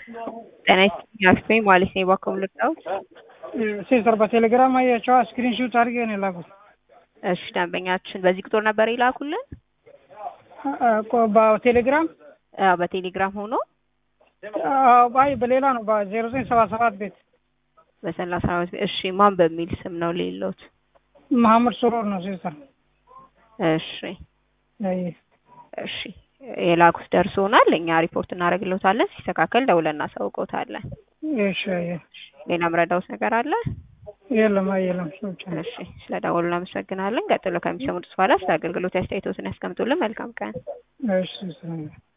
ጤና ይስጥልኝ አክስቴ ማለት ነው ባከው ልጣውት ሲስተር በቴሌግራም አያቸው ስክሪንሾት አድርጌ ነው የላኩት። እሺ ደንበኛችን በዚህ ቁጥር ነበር ይላኩልን? በቴሌግራም በቴሌግራም ሆኖ ባይ በሌላ ነው በ0977 ቤት በ37 እሺ ማን በሚል ስም ነው ሌሎት? መሐመድ ሱሩር ነው ሲስተር። እሺ እሺ የላኩት ደርሶናል። እኛ ሪፖርት እናደርግልዎታለን። ሲስተካከል ደውለን እናሳውቅዎታለን። እሺ ሌላ ምረዳውስ ነገር አለ? የለም። እሺ ስለደወሉ እናመሰግናለን። ቀጥሎ ከሚሰሙት በኋላ ስለ አገልግሎት አስተያየቶትን ያስቀምጡልን። መልካም ቀን። እሺ